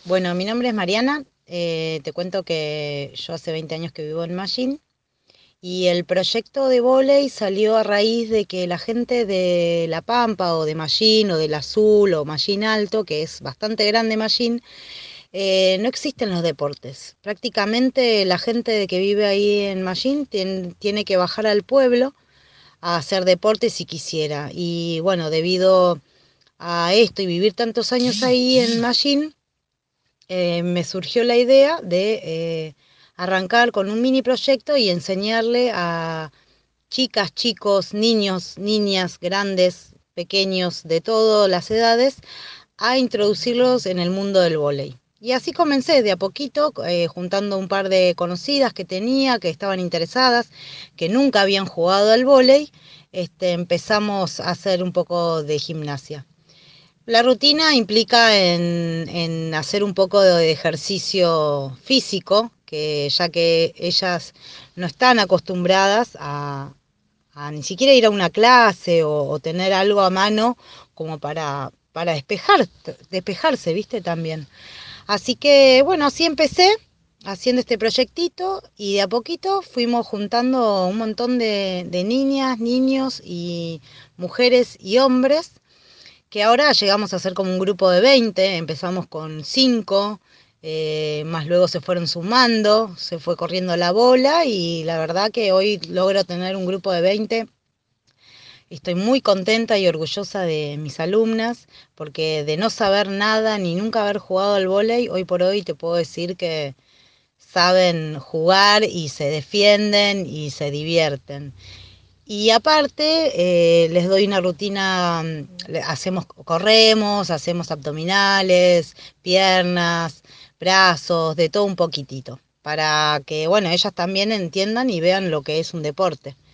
Bueno, mi nombre es Mariana. Te cuento que yo hace 20 años que vivo en Mallín y el proyecto de vóley salió a raíz de que la gente de La Pampa o de Mallín o del Azul o Mallín Alto, que es bastante grande Mallín, no existen los deportes. Prácticamente la gente de que vive ahí en Mallín tiene que bajar al pueblo a hacer deporte si quisiera. Y bueno, debido a esto y vivir tantos años ahí en Mallín, me surgió la idea de arrancar con un mini proyecto y enseñarle a chicas, chicos, niños, niñas, grandes, pequeños, de todas las edades, a introducirlos en el mundo del vóley. Y así comencé de a poquito, juntando un par de conocidas que tenía, que estaban interesadas, que nunca habían jugado al vóley. Empezamos a hacer un poco de gimnasia. La rutina implica en hacer un poco de ejercicio físico, que ya que ellas no están acostumbradas a ni siquiera ir a una clase o tener algo a mano como para despejarse, ¿viste? También. Así que bueno, así empecé haciendo este proyectito y de a poquito fuimos juntando un montón de niñas, niños y mujeres y hombres que ahora llegamos a ser como un grupo de 20. Empezamos con 5, más luego se fueron sumando, se fue corriendo la bola y la verdad que hoy logro tener un grupo de 20. Estoy muy contenta y orgullosa de mis alumnas, porque de no saber nada ni nunca haber jugado al vóley, hoy por hoy te puedo decir que saben jugar y se defienden y se divierten. Y aparte, les doy una rutina, corremos, hacemos abdominales, piernas, brazos, de todo un poquitito, para que, bueno, ellas también entiendan y vean lo que es un deporte.